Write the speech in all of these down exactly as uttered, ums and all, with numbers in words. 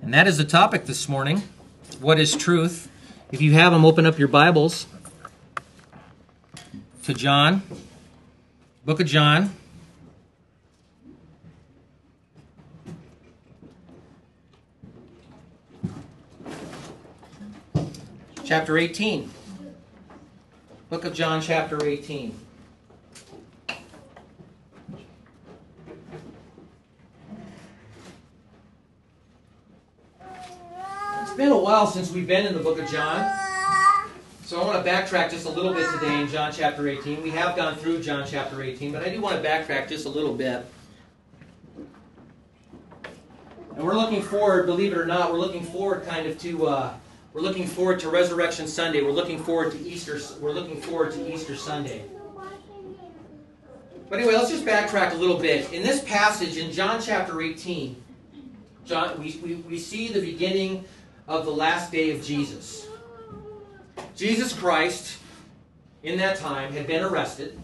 And that is the topic this morning. What is truth? If you have them, open up your Bibles to John, book of John. Chapter eighteen. Book of John, chapter eighteen. It's been a while since we've been in the book of John, so I want to backtrack just a little bit today in John chapter eighteen. We have gone through John chapter eighteen, but I do want to backtrack just a little bit. And we're looking forward, believe it or not, we're looking forward kind of to uh, we're looking forward to Resurrection Sunday. We're looking forward to Easter. We're looking forward to Easter Sunday. But anyway, let's just backtrack a little bit. In this passage in John chapter eighteen, John, we, we, we see the beginning of the last day of Jesus. Jesus Christ, in that time, had been arrested.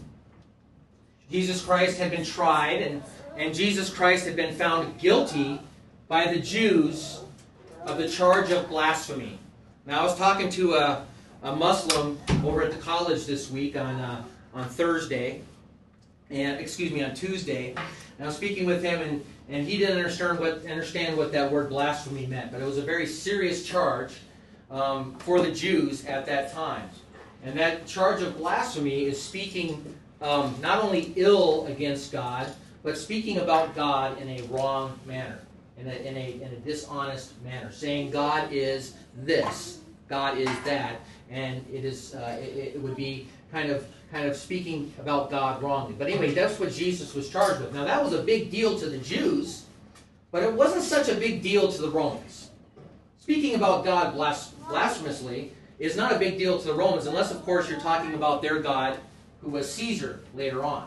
Jesus Christ had been tried, and, and Jesus Christ had been found guilty by the Jews of the charge of blasphemy. Now, I was talking to a, a Muslim over at the college this week on, uh, on Thursday, and excuse me, on Tuesday, and I was speaking with him, and And he didn't understand what, understand what that word blasphemy meant. But it was a very serious charge um, for the Jews at that time. And that charge of blasphemy is speaking um, not only ill against God, but speaking about God in a wrong manner, in a, in a, in a dishonest manner. Saying God is this, God is that, and it is uh, it, it would be kind of kind of speaking about God wrongly. But anyway, that's what Jesus was charged with. Now, that was a big deal to the Jews, but it wasn't such a big deal to the Romans. Speaking about God blas- blasphemously is not a big deal to the Romans, unless, of course, you're talking about their God, who was Caesar later on.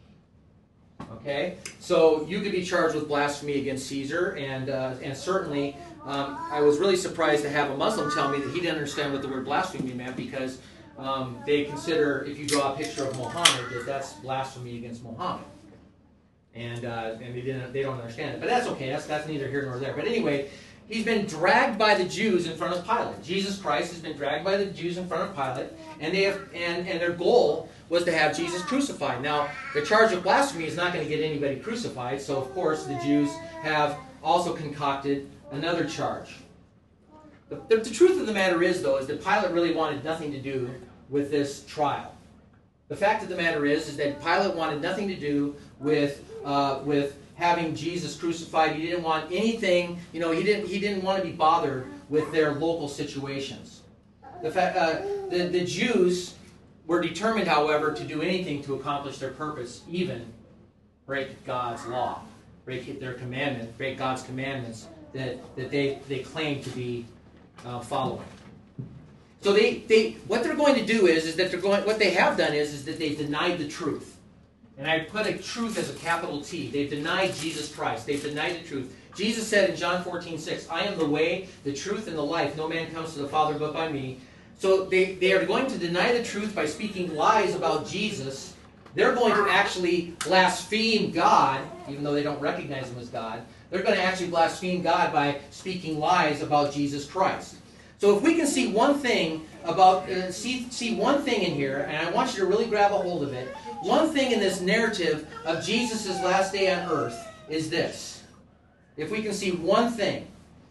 Okay? So you could be charged with blasphemy against Caesar, and, uh, and certainly um, I was really surprised to have a Muslim tell me that he didn't understand what the word blasphemy meant, because Um, they consider, if you draw a picture of Muhammad, that that's blasphemy against Muhammad, and uh, and they didn't, they don't understand it. But that's okay. That's that's neither here nor there. But anyway, he's been dragged by the Jews in front of Pilate. Jesus Christ has been dragged by the Jews in front of Pilate, and they have, and and their goal was to have Jesus crucified. Now, the charge of blasphemy is not going to get anybody crucified, so of course the Jews have also concocted another charge. The, the, the truth of the matter is, though, is that Pilate really wanted nothing to do with this trial. The fact of the matter is, is that Pilate wanted nothing to do with uh, with having Jesus crucified. He didn't want anything. You know, he didn't he didn't want to be bothered with their local situations. The fact uh, the the Jews were determined, however, to do anything to accomplish their purpose, even break God's law, break their commandment, break God's commandments that that they they claim to be Uh, following. So they, they what they're going to do is, is that they're going what they have done is, is that they've denied the truth. And I put a truth as a capital T. They've denied Jesus Christ. They've denied the truth. Jesus said in John fourteen six, I am the way, the truth, and the life. No man comes to the Father but by me. So they, they are going to deny the truth by speaking lies about Jesus. They're going to actually blaspheme God, even though they don't recognize him as God. They're going to actually blaspheme God by speaking lies about Jesus Christ. So if we can see one thing about, uh, see, see one thing in here, and I want you to really grab a hold of it, one thing in this narrative of Jesus' last day on earth is this. If we can see one thing,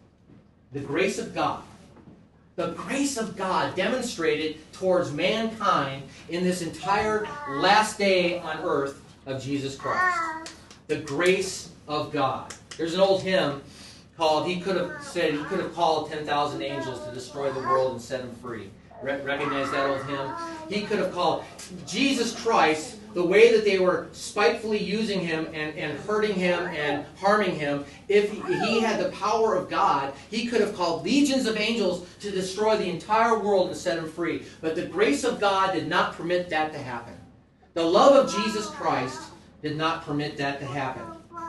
the grace of God. The grace of God demonstrated towards mankind in this entire last day on earth of Jesus Christ. The grace of God. There's an old hymn called, he could have said, he could have called ten thousand angels to destroy the world and set them free. Re- recognize that old hymn? He could have called Jesus Christ, the way that they were spitefully using him and, and hurting him and harming him, if he, he had the power of God, he could have called legions of angels to destroy the entire world and set him free. But the grace of God did not permit that to happen. The love of Jesus Christ did not permit that to happen.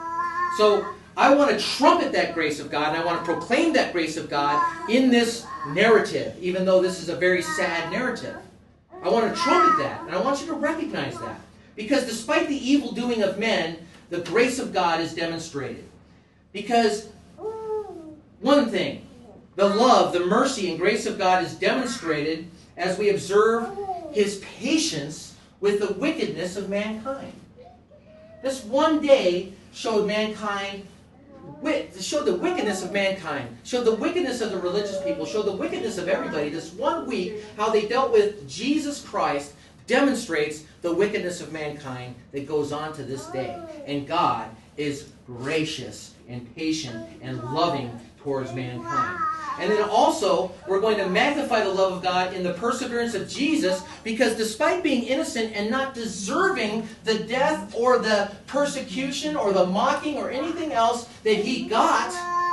So I want to trumpet that grace of God, and I want to proclaim that grace of God in this narrative, even though this is a very sad narrative. I want to trumpet that, and I want you to recognize that. Because despite the evil doing of men, the grace of God is demonstrated. Because One thing, the love, the mercy, and grace of God is demonstrated as we observe His patience with the wickedness of mankind. This one day showed mankind, showed the wickedness of mankind, showed the wickedness of the religious people, showed the wickedness of everybody. This one week, how they dealt with Jesus Christ demonstrates the wickedness of mankind that goes on to this day. And God is gracious and patient and loving towards mankind. And then also, we're going to magnify the love of God in the perseverance of Jesus, because despite being innocent and not deserving the death or the persecution or the mocking or anything else that He got,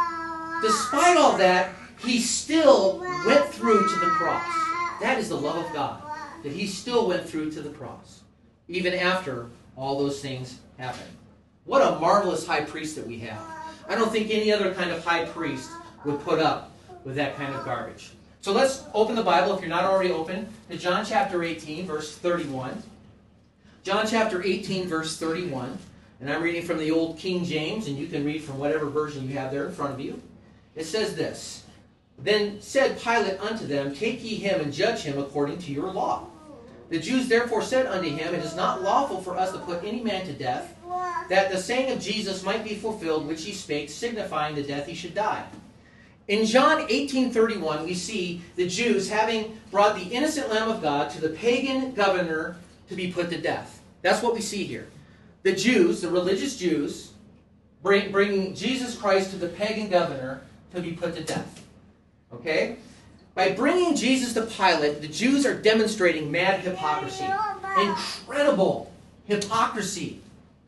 despite all that, He still went through to the cross. That is the love of God, that He still went through to the cross, even after all those things happened. What a marvelous high priest that we have. I don't think any other kind of high priest would put up with that kind of garbage. So let's open the Bible, if you're not already open, to John chapter eighteen, verse thirty-one. John chapter eighteen, verse thirty-one. And I'm reading from the old King James, and you can read from whatever version you have there in front of you. It says this, "Then said Pilate unto them, Take ye him and judge him according to your law. The Jews therefore said unto him, It is not lawful for us to put any man to death, that the saying of Jesus might be fulfilled, which he spake, signifying the death he should die." In John eighteen thirty-one, we see the Jews having brought the innocent Lamb of God to the pagan governor to be put to death. That's what we see here. The Jews, the religious Jews, bring, bringing Jesus Christ to the pagan governor to be put to death. Okay? By bringing Jesus to Pilate, the Jews are demonstrating mad hypocrisy. Incredible hypocrisy.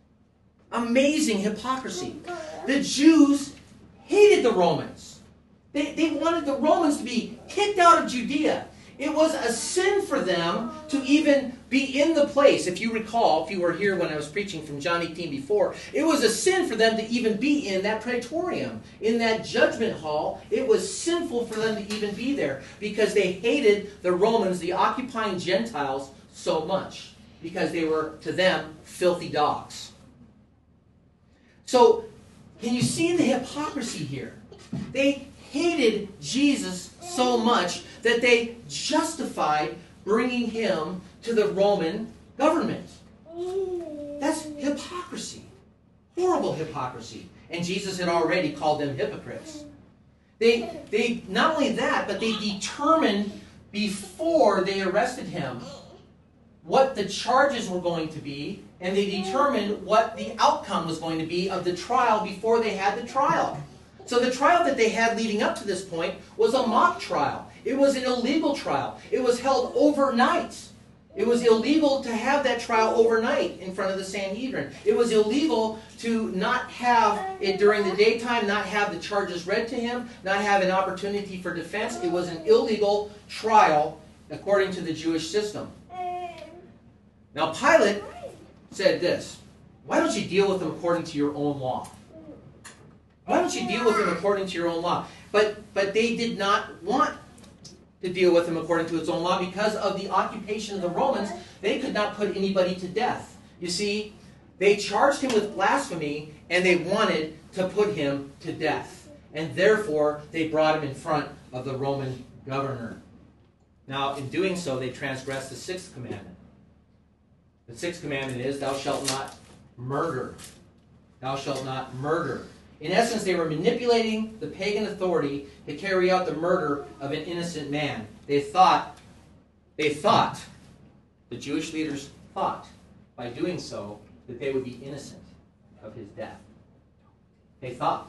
Amazing hypocrisy. The Jews hated the Romans. They, they wanted the Romans to be kicked out of Judea. It was a sin for them to even be in the place. If you recall, if you were here when I was preaching from John eighteen before, it was a sin for them to even be in that praetorium, in that judgment hall. It was sinful for them to even be there because they hated the Romans, the occupying Gentiles, so much because they were, to them, filthy dogs. So, can you see the hypocrisy here? They hated Jesus so much that they justified bringing him to the Roman government. That's hypocrisy. Horrible hypocrisy. And Jesus had already called them hypocrites. They, they not only that, but they determined before they arrested him what the charges were going to be, and they determined what the outcome was going to be of the trial before they had the trial. So the trial that they had leading up to this point was a mock trial. It was an illegal trial. It was held overnight. It was illegal to have that trial overnight in front of the Sanhedrin. It was illegal to not have it during the daytime, not have the charges read to him, not have an opportunity for defense. It was an illegal trial according to the Jewish system. Now Pilate said this, "Why don't you deal with them according to your own law? Why don't you deal with him according to your own law?" But, but they did not want to deal with him according to its own law because of the occupation of the Romans. They could not put anybody to death. You see, they charged him with blasphemy and they wanted to put him to death. And therefore, they brought him in front of the Roman governor. Now, in doing so, they transgressed the sixth commandment. The sixth commandment is, "Thou shalt not murder." Thou shalt not murder. In essence, they were manipulating the pagan authority to carry out the murder of an innocent man. They thought, they thought, the Jewish leaders thought, by doing so, that they would be innocent of his death. They thought.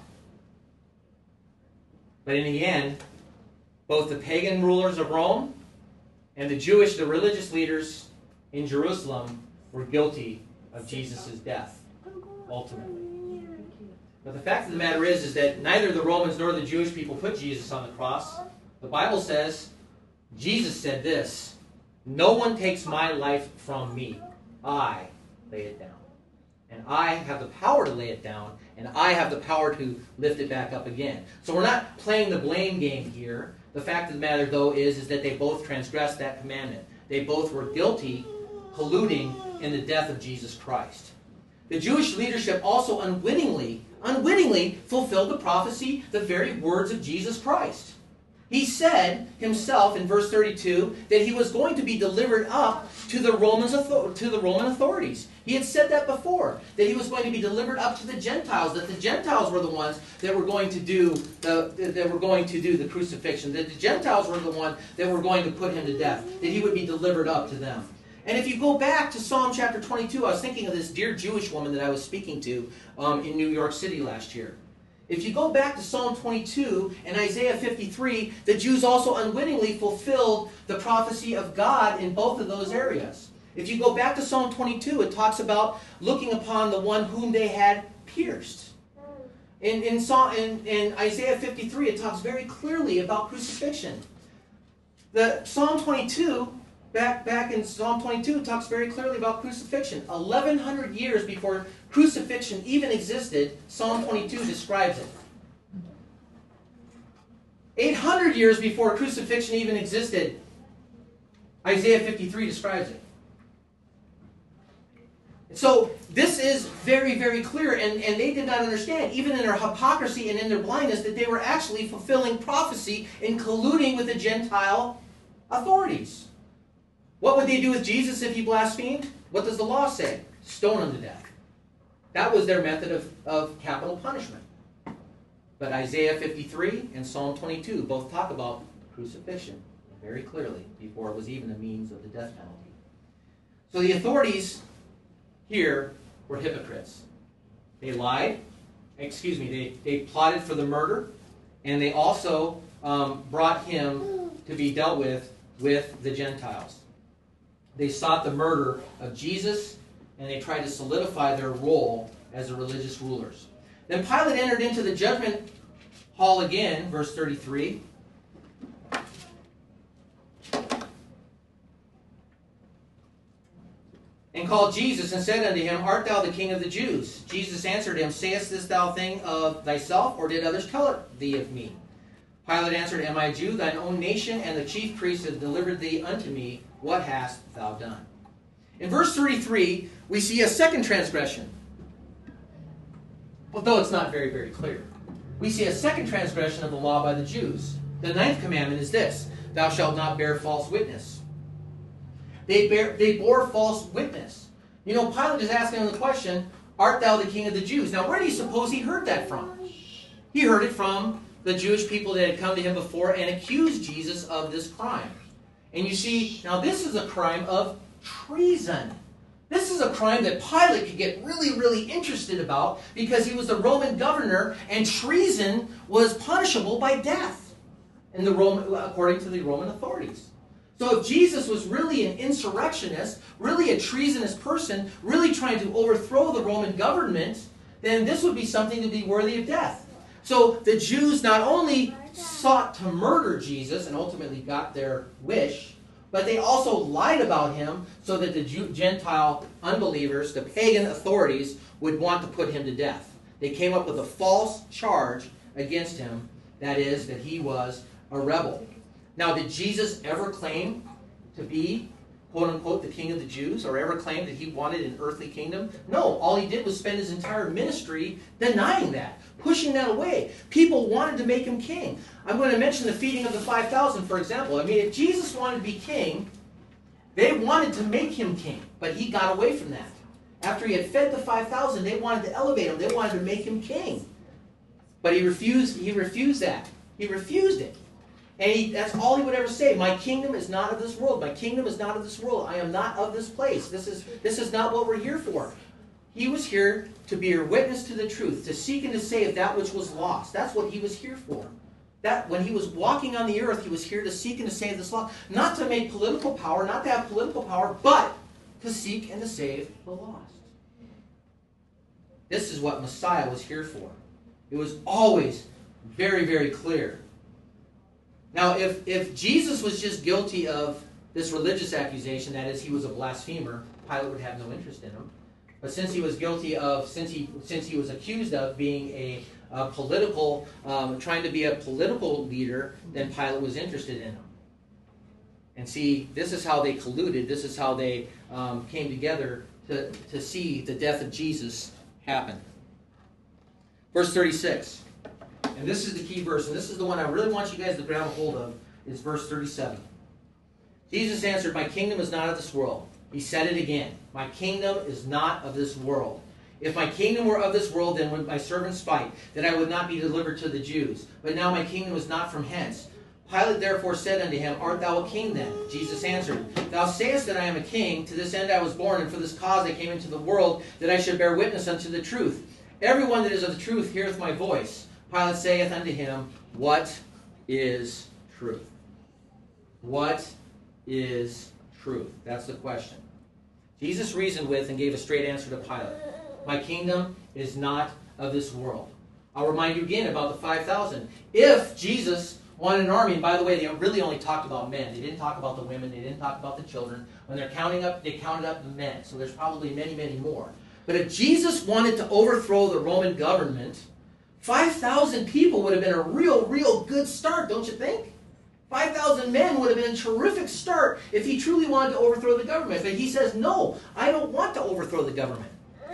But in the end, both the pagan rulers of Rome and the Jewish, the religious leaders in Jerusalem were guilty of Jesus' death, ultimately. But the fact of the matter is, is that neither the Romans nor the Jewish people put Jesus on the cross. The Bible says, Jesus said this, "No one takes my life from me. I lay it down. And I have the power to lay it down, and I have the power to lift it back up again." So we're not playing the blame game here. The fact of the matter, though, is, is that they both transgressed that commandment. They both were guilty, colluding in the death of Jesus Christ. The Jewish leadership also unwittingly, unwittingly fulfilled the prophecy, the very words of Jesus Christ. He said himself in verse thirty-two that he was going to be delivered up to the Romans, to the Roman authorities. He had said that before, that he was going to be delivered up to the Gentiles, that the Gentiles were the ones that were going to do the that were going to do the crucifixion, that the Gentiles were the ones that were going to put him to death, that he would be delivered up to them. And if you go back to Psalm chapter twenty-two, I was thinking of this dear Jewish woman that I was speaking to um, in New York City last year. If you go back to Psalm twenty-two and Isaiah fifty-three, the Jews also unwittingly fulfilled the prophecy of God in both of those areas. If you go back to Psalm twenty-two, it talks about looking upon the one whom they had pierced. In, in, Psalm, in, in Isaiah fifty-three, it talks very clearly about crucifixion. The Psalm twenty-two, back, back in Psalm twenty-two, talks very clearly about crucifixion. eleven hundred years before crucifixion even existed, Psalm twenty-two describes it. eight hundred years before crucifixion even existed, Isaiah fifty-three describes it. So this is very, very clear, and, and they did not understand, even in their hypocrisy and in their blindness, that they were actually fulfilling prophecy and colluding with the Gentile authorities. What would they do with Jesus if he blasphemed? What does the law say? Stone him to death. That was their method of, of capital punishment. But Isaiah fifty-three and Psalm twenty-two both talk about crucifixion very clearly before it was even a means of the death penalty. So the authorities here were hypocrites. They lied, excuse me, they, they plotted for the murder, and they also um, brought him to be dealt with with the Gentiles. They sought the murder of Jesus, and they tried to solidify their role as the religious rulers. Then Pilate entered into the judgment hall again, verse thirty-three. And called Jesus and said unto him, Art thou the King of the Jews? Jesus answered him, Sayest this thou thing of thyself, or did others tell it thee of me? Pilate answered, Am I a Jew? Thine own nation and the chief priests have delivered thee unto me. What hast thou done? In verse thirty-three, we see a second transgression. Although it's not very, very clear. We see a second transgression of the law by the Jews. The ninth commandment is this, Thou shalt not bear false witness. They, bear, they bore false witness. You know, Pilate is asking him the question, Art thou the King of the Jews? Now, where do you suppose he heard that from? He heard it from the Jewish people that had come to him before and accused Jesus of this crime. And you see, now this is a crime of treason. This is a crime that Pilate could get really, really interested about because he was the Roman governor, and treason was punishable by death in the Roman, according to the Roman authorities. So if Jesus was really an insurrectionist, really a treasonous person, really trying to overthrow the Roman government, then this would be something to be worthy of death. So the Jews not only sought to murder Jesus and ultimately got their wish, but they also lied about him so that the Jew, Gentile unbelievers, the pagan authorities, would want to put him to death. They came up with a false charge against him, that is, that he was a rebel. Now, did Jesus ever claim to be, quote-unquote, the King of the Jews, or ever claim that he wanted an earthly kingdom? No, all he did was spend his entire ministry denying that, pushing that away. People wanted to make him king. I'm going to mention the feeding of the five thousand, for example. I mean, if Jesus wanted to be king, they wanted to make him king, but he got away from that. After he had fed the five thousand, they wanted to elevate him. They wanted to make him king. But he refused, he refused that. He refused it. And he, that's all he would ever say. My kingdom is not of this world. My kingdom is not of this world. I am not of this place. This is, this is not what we're here for. He was here to be a witness to the truth, to seek and to save that which was lost. That's what he was here for. That when he was walking on the earth, he was here to seek and to save this lost. Not to make political power, not to have political power, but to seek and to save the lost. This is what Messiah was here for. It was always very, very clear. Now, if, if Jesus was just guilty of this religious accusation, that is, he was a blasphemer, Pilate would have no interest in him. But since he was guilty of, since he since he was accused of being a, a political, um, trying to be a political leader, then Pilate was interested in him. And see, this is how they colluded. This is how they um, came together to, to see the death of Jesus happen. Verse thirty-six. And this is the key verse, and this is the one I really want you guys to grab a hold of, is verse thirty-seven. Jesus answered, my kingdom is not of this world. He said it again. My kingdom is not of this world. If my kingdom were of this world, then would my servants fight, that I would not be delivered to the Jews. But now my kingdom is not from hence. Pilate therefore said unto him, art thou a king then? Jesus answered, thou sayest that I am a king. To this end I was born, and for this cause I came into the world, that I should bear witness unto the truth. Everyone that is of the truth heareth my voice. Pilate saith unto him, what is truth? What is truth? That's the question. Jesus reasoned with and gave a straight answer to Pilate. My kingdom is not of this world. I'll remind you again about the five thousand. If Jesus wanted an army, and by the way, they really only talked about men. They didn't talk about the women. They didn't talk about the children. When they're counting up, they counted up the men. So there's probably many, many more. But if Jesus wanted to overthrow the Roman government, five thousand people would have been a real, real good start, don't you think? five thousand men would have been a terrific start if he truly wanted to overthrow the government. But he says, no, I don't want to overthrow the government.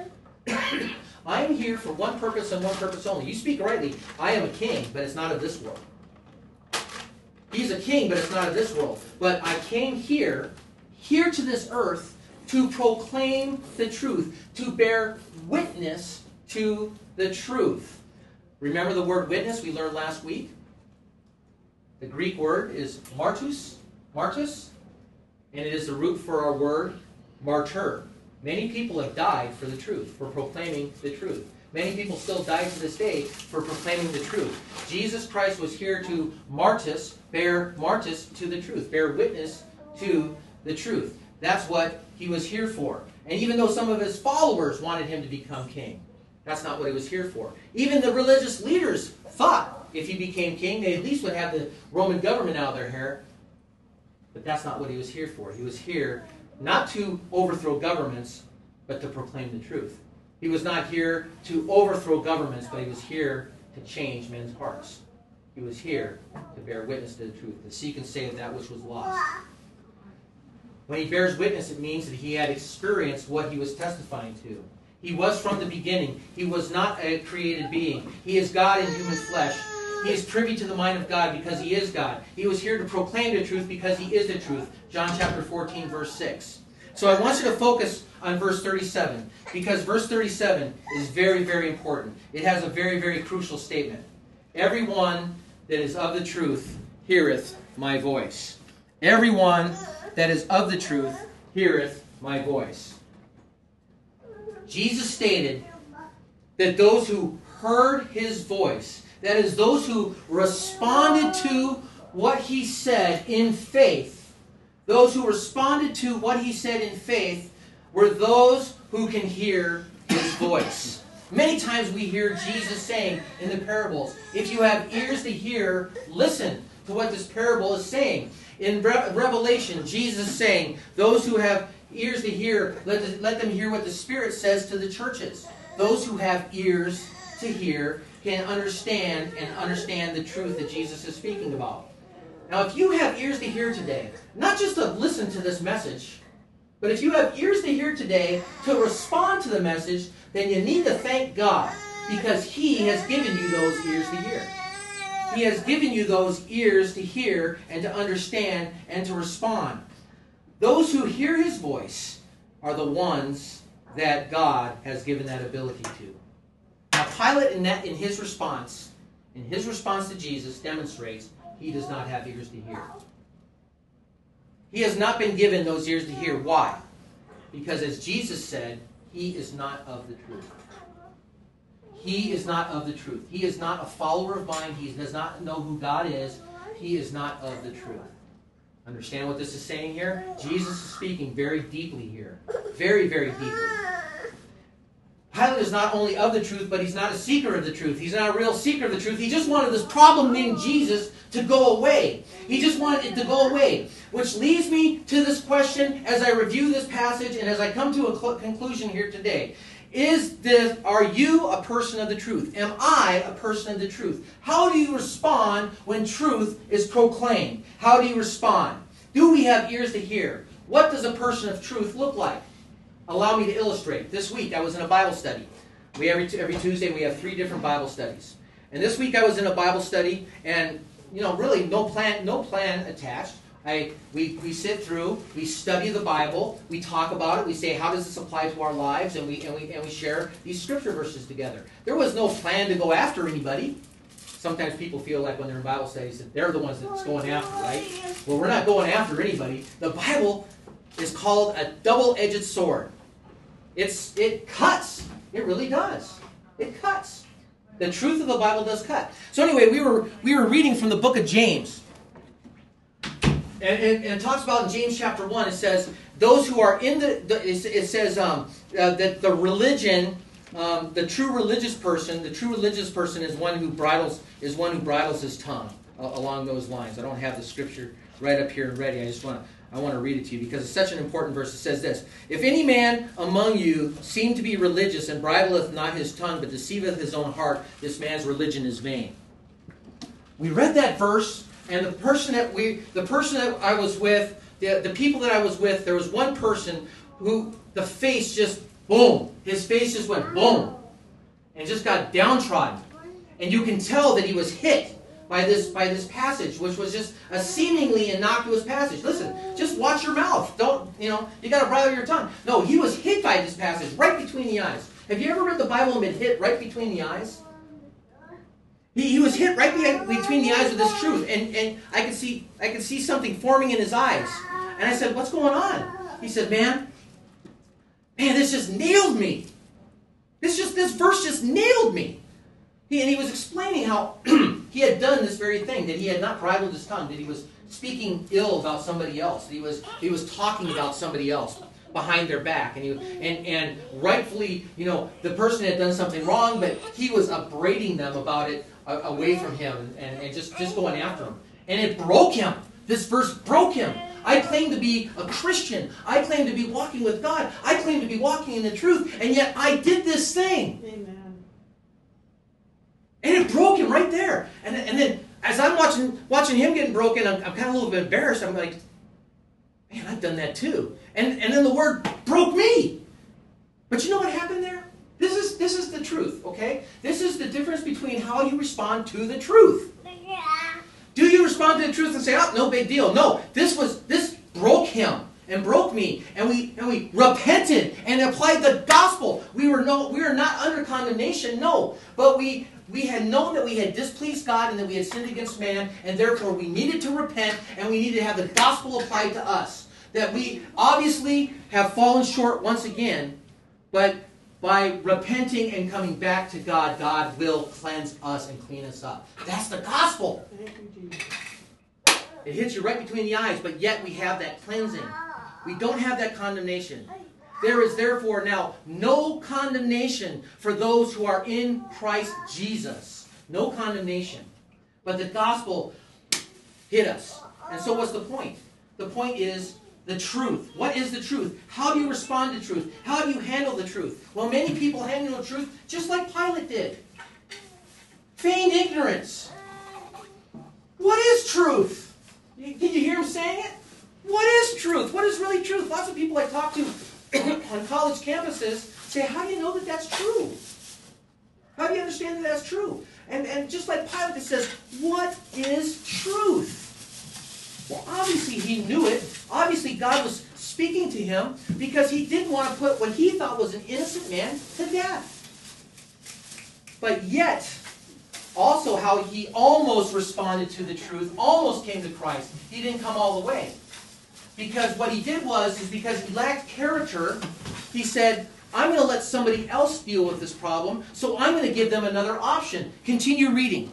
I am here for one purpose and one purpose only. You speak rightly. I am a king, but it's not of this world. He's a king, but it's not of this world. But I came here, here to this earth, to proclaim the truth, to bear witness to the truth. Remember the word witness we learned last week? The Greek word is martus, martus, and it is the root for our word martyr. Many people have died for the truth, for proclaiming the truth. Many people still die to this day for proclaiming the truth. Jesus Christ was here to martus, bear martus to the truth, bear witness to the truth. That's what he was here for. And even though some of his followers wanted him to become king, that's not what he was here for. Even the religious leaders thought if he became king, they at least would have the Roman government out of their hair. But that's not what he was here for. He was here not to overthrow governments, but to proclaim the truth. He was not here to overthrow governments, but he was here to change men's hearts. He was here to bear witness to the truth, to seek and save that which was lost. When he bears witness, it means that he had experienced what he was testifying to. He was from the beginning. He was not a created being. He is God in human flesh. He is privy to the mind of God because he is God. He was here to proclaim the truth because he is the truth. John chapter fourteen, verse six. So I want you to focus on verse thirty-seven, because verse thirty-seven is very, very important. It has a very, very crucial statement. Everyone that is of the truth heareth my voice. Everyone that is of the truth heareth my voice. Jesus stated that those who heard his voice, that is, those who responded to what he said in faith, those who responded to what he said in faith were those who can hear his voice. Many times we hear Jesus saying in the parables, if you have ears to hear, listen to what this parable is saying. In Re- Revelation, Jesus is saying, those who have ears to hear, let, the, let them hear what the Spirit says to the churches. Those who have ears to hear can understand and understand the truth that Jesus is speaking about. Now, if you have ears to hear today, not just to listen to this message, but if you have ears to hear today to respond to the message, then you need to thank God, because he has given you those ears to hear. He has given you those ears to hear and to understand and to respond. Those who hear his voice are the ones that God has given that ability to. Now, Pilate, in, that, in his response, in his response to Jesus, demonstrates he does not have ears to hear. He has not been given those ears to hear. Why? Because as Jesus said, he is not of the truth. He is not of the truth. He is not a follower of mine. He does not know who God is. He is not of the truth. Understand what this is saying here? Jesus is speaking very deeply here. Very, very deeply. Pilate is not only of the truth, but he's not a seeker of the truth. He's not a real seeker of the truth. He just wanted this problem named Jesus to go away. He just wanted it to go away. Which leads me to this question as I review this passage and as I come to a cl- conclusion here today. Is this, are you a person of the truth? Am I a person of the truth? How do you respond when truth is proclaimed? How do you respond? Do we have ears to hear? What does a person of truth look like? allow me to illustrate. This week I was in a Bible study. We every every Tuesday we have three different Bible studies. And this week I was in a Bible study, and you know, really no plan, no plan attached. I we we sit through, we study the Bible, we talk about it, we say how does this apply to our lives, and we and we and we share these scripture verses together. There was no plan to go after anybody. Sometimes people feel like when they're in Bible studies that they're the ones that's going after, right? Well, we're not going after anybody. The Bible is called a double-edged sword. It's it cuts. It really does. It cuts. The truth of the Bible does cut. So anyway, we were we were reading from the book of James. And, and, and it talks about in James chapter one, it says, those who are in the, the it says um, uh, that the religion, um, the true religious person, the true religious person is one who bridles, is one who bridles his tongue, uh, along those lines. I don't have the scripture right up here and ready. I just want to, I want to read it to you because it's such an important verse. It says this, if any man among you seem to be religious and bridleth not his tongue, but deceiveth his own heart, this man's religion is vain. We read that verse. And the person that we, the person that I was with, the, the people that I was with, there was one person who the face just, boom, his face just went boom, and just got downtrodden. And you can tell that he was hit by this, by this passage, which was just a seemingly innocuous passage. Listen, just watch your mouth. Don't, you know, you got to bridle your tongue. No, he was hit by this passage right between the eyes. Have you ever read the Bible and been hit right between the eyes? He, he was hit right between the eyes with this truth, and, and I could see I could see something forming in his eyes. And I said, "What's going on?" He said, "Man, man, this just nailed me. This just this verse just nailed me." He, and he was explaining how he had done this very thing, that he had not bridled his tongue, that he was speaking ill about somebody else, that he was he was talking about somebody else behind their back, and he and and rightfully, you know, the person had done something wrong, but he was upbraiding them about it away from him, and, and just, just going after him. And it broke him. This verse broke him. I claim to be a Christian. I claim to be walking with God. I claim to be walking in the truth, and yet I did this thing. Amen. And it broke him right there. And, and then as I'm watching watching him getting broken, I'm, I'm kind of a little bit embarrassed. I'm like, man, I've done that too. And, and then the word broke me. But you know what happened there? This is this is the truth, okay? This is the difference between how you respond to the truth. Do you respond to the truth and say, "Oh, no big deal"? No, this was this broke him and broke me, and we and we repented and applied the gospel. We were no we were not under condemnation, no, but we we had known that we had displeased God and that we had sinned against man, and therefore we needed to repent and we needed to have the gospel applied to us. That we obviously have fallen short once again, but by repenting and coming back to God, God will cleanse us and clean us up. That's the gospel. It hits you right between the eyes, but yet we have that cleansing. We don't have that condemnation. There is therefore now no condemnation for those who are in Christ Jesus. No condemnation. But the gospel hit us. And so what's the point? The point is the truth. What is the truth? How do you respond to truth? How do you handle the truth? Well, many people handle the truth just like Pilate did. Feigned ignorance. What is truth? Did you hear him saying it? What is truth? What is really truth? Lots of people I talk to on college campuses say, how do you know that that's true? How do you understand that that's true? And, and just like Pilate, it says, what is truth? Well, obviously he knew it. Obviously God was speaking to him because he didn't want to put what he thought was an innocent man to death. But yet, also how he almost responded to the truth, almost came to Christ. He didn't come all the way. Because what he did was, is because he lacked character, he said, I'm going to let somebody else deal with this problem, so I'm going to give them another option. Continue reading.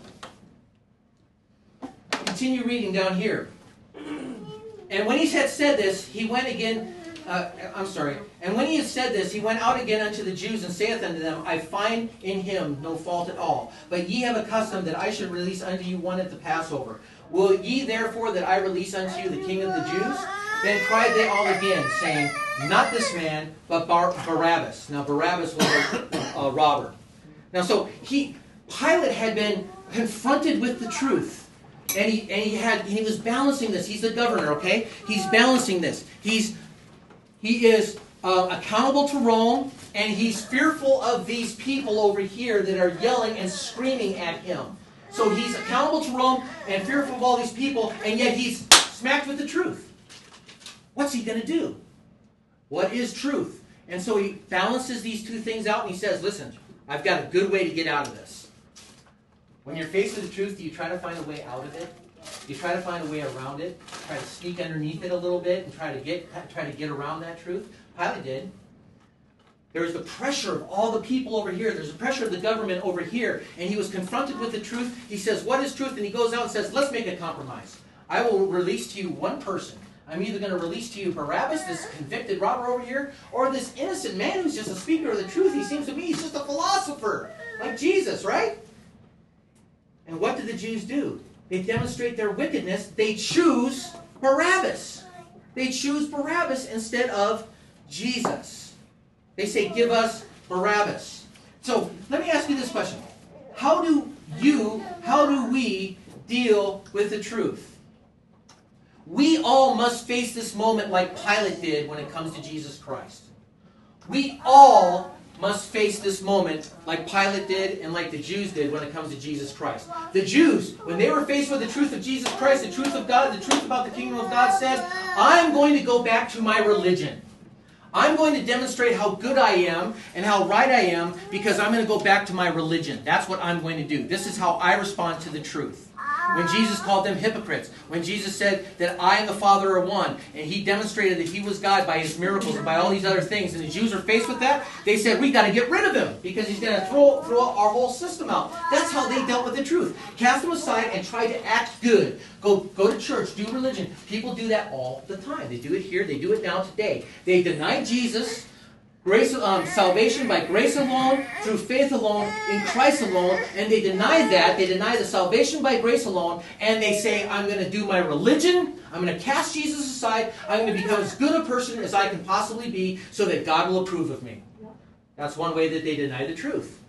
Continue reading down here. And when he had said this, he went again, uh, I'm sorry, and when he had said this, he went out again unto the Jews and saith unto them, I find in him no fault at all. But ye have a custom that I should release unto you one at the Passover. Will ye therefore that I release unto you the King of the Jews? Then cried they all again, saying, not this man, but Bar- Barabbas. Now Barabbas was a, a robber. Now so he, Pilate had been confronted with the truth. And he and he had he was balancing this. He's the governor, okay? He's balancing this. He's he is uh, accountable to Rome, and he's fearful of these people over here that are yelling and screaming at him. So he's accountable to Rome and fearful of all these people, and yet he's smacked with the truth. What's he going to do? What is truth? And so he balances these two things out, and he says, listen, I've got a good way to get out of this. When you're faced with the truth, do you try to find a way out of it? Do you try to find a way around it? Try to sneak underneath it a little bit and try to get try to get around that truth? Pilate did. There's the pressure of all the people over here. There's the pressure of the government over here. And he was confronted with the truth. He says, what is truth? And he goes out and says, let's make a compromise. I will release to you one person. I'm either going to release to you Barabbas, this convicted robber over here, or this innocent man who's just a speaker of the truth. He seems to me he's just a philosopher, like Jesus, right? And what did the Jews do? They demonstrate their wickedness. They choose Barabbas. They choose Barabbas instead of Jesus. They say, give us Barabbas. So let me ask you this question. How do you, how do we deal with the truth? We all must face this moment like Pilate did when it comes to Jesus Christ. We all must face this moment like Pilate did and like the Jews did when it comes to Jesus Christ. The Jews, when they were faced with the truth of Jesus Christ, the truth of God, the truth about the kingdom of God, said, I'm going to go back to my religion. I'm going to demonstrate how good I am and how right I am because I'm going to go back to my religion. That's what I'm going to do. This is how I respond to the truth. When Jesus called them hypocrites, when Jesus said that I and the Father are one, and he demonstrated that he was God by his miracles and by all these other things, and the Jews are faced with that, they said, we got to get rid of him because he's going to throw, throw our whole system out. That's how they dealt with the truth. Cast him aside and try to act good. Go, go to church, do religion. People do that all the time. They do it here, they do it now today. They deny Jesus. Grace, um, salvation by grace alone, through faith alone, in Christ alone, and they deny that. They deny the salvation by grace alone, and they say, I'm going to do my religion, I'm going to cast Jesus aside, I'm going to become as good a person as I can possibly be so that God will approve of me. That's one way that they deny the truth.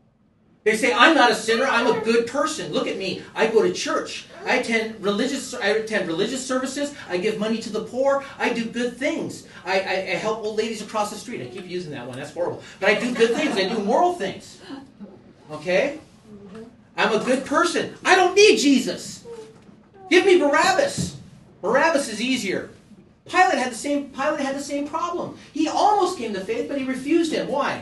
They say, I'm not a sinner, I'm a good person. Look at me. I go to church. I attend religious, I attend religious services. I give money to the poor. I do good things. I, I, I help old ladies across the street. I keep using that one. That's horrible. But I do good things. I do moral things. Okay? I'm a good person. I don't need Jesus. Give me Barabbas. Barabbas is easier. Pilate had the same, Pilate had the same problem. He almost came to faith, but he refused him. Why?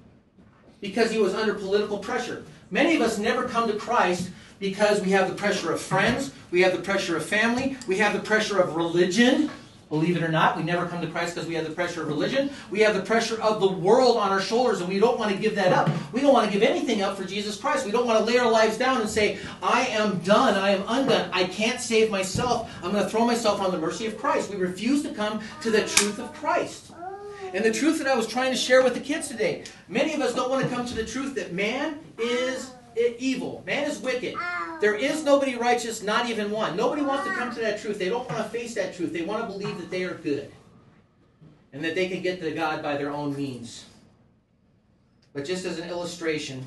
Because he was under political pressure. Many of us never come to Christ because we have the pressure of friends, we have the pressure of family, we have the pressure of religion. Believe it or not, we never come to Christ because we have the pressure of religion. We have the pressure of the world on our shoulders, and we don't want to give that up. We don't want to give anything up for Jesus Christ. We don't want to lay our lives down and say, I am done, I am undone, I can't save myself. I'm going to throw myself on the mercy of Christ. We refuse to come to the truth of Christ. And the truth that I was trying to share with the kids today, many of us don't want to come to the truth that man is evil. Man is wicked. There is nobody righteous, not even one. Nobody wants to come to that truth. They don't want to face that truth. They want to believe that they are good and that they can get to God by their own means. But just as an illustration,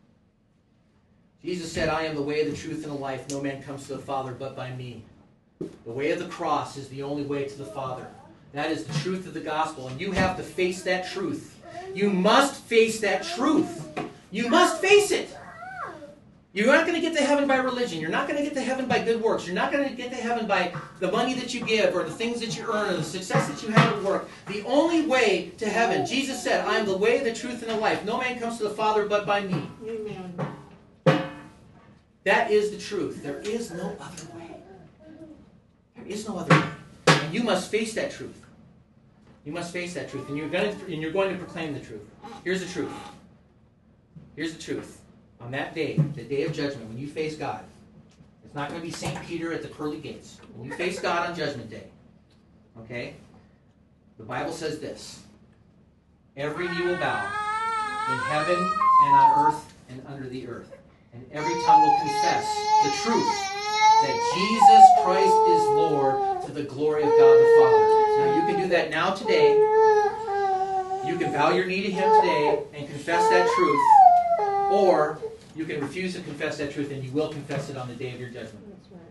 Jesus said, I am the way, the truth, and the life. No man comes to the Father but by me. The way of the cross is the only way to the Father. That is the truth of the gospel, and you have to face that truth. You must face that truth. You must face it. You're not going to get to heaven by religion. You're not going to get to heaven by good works. You're not going to get to heaven by the money that you give or the things that you earn or the success that you have at work. The only way to heaven, Jesus said, I am the way, the truth, and the life. No man comes to the Father but by me. Amen. That is the truth. There is no other way. There is no other way. And you must face that truth. You must face that truth. And you're going to, and you're going to proclaim the truth. Here's the truth. Here's the truth. On that day, the day of judgment, when you face God, it's not going to be Saint Peter at the pearly gates. When you face God on Judgment Day, okay, the Bible says this, every knee will bow in heaven and on earth and under the earth, and every tongue will confess the truth that Jesus Christ is Lord to the glory of God the Father. Now, you can do that now today. You can bow your knee to Him today and confess that truth, or you can refuse to confess that truth, and you will confess it on the day of your judgment. That's right.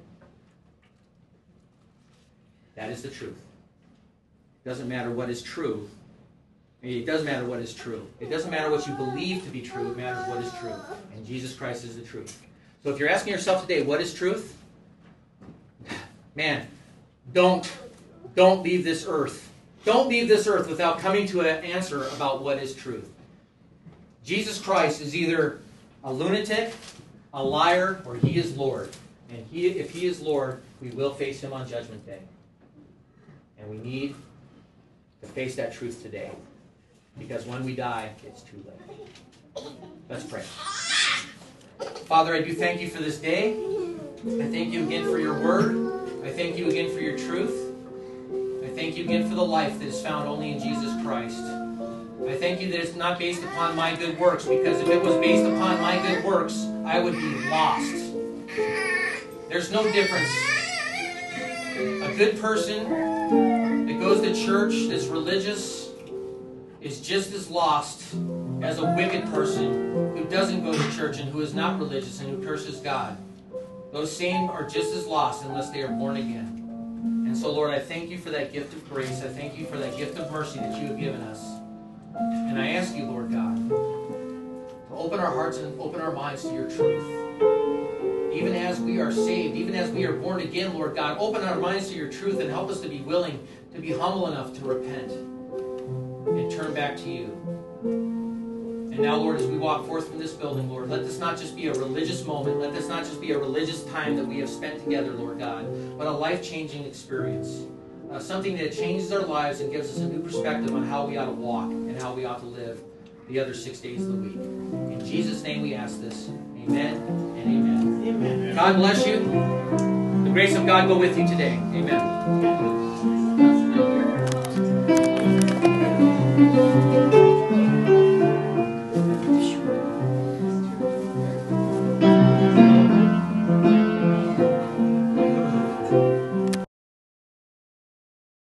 That is the truth. It doesn't matter what is true. It doesn't matter what is true. It doesn't matter what you believe to be true. It matters what is true. And Jesus Christ is the truth. So if you're asking yourself today, what is truth? Man, don't, don't leave this earth. Don't leave this earth without coming to an answer about what is truth. Jesus Christ is either a lunatic, a liar, or he is Lord. And he, if he is Lord, we will face him on Judgment Day. And we need to face that truth today. Because when we die, it's too late. Let's pray. Father, I do thank you for this day. I thank you again for your word. I thank you again for your truth. I thank you again for the life that is found only in Jesus Christ. I thank you that it's not based upon my good works, because if it was based upon my good works, I would be lost. There's no difference. A good person that goes to church, that's religious, is just as lost as a wicked person who doesn't go to church and who is not religious and who curses God. Those same are just as lost unless they are born again. And so, Lord, I thank you for that gift of grace. I thank you for that gift of mercy that you have given us. And I ask you, Lord God, to open our hearts and open our minds to your truth. Even as we are saved, even as we are born again, Lord God, open our minds to your truth and help us to be willing to be humble enough to repent and turn back to you. And now, Lord, as we walk forth from this building, Lord, let this not just be a religious moment. Let this not just be a religious time that we have spent together, Lord God, but a life-changing experience. Uh, something that changes our lives and gives us a new perspective on how we ought to walk and how we ought to live the other six days of the week. In Jesus' name we ask this. Amen and amen. Amen. God bless you. The grace of God go with you today. Amen.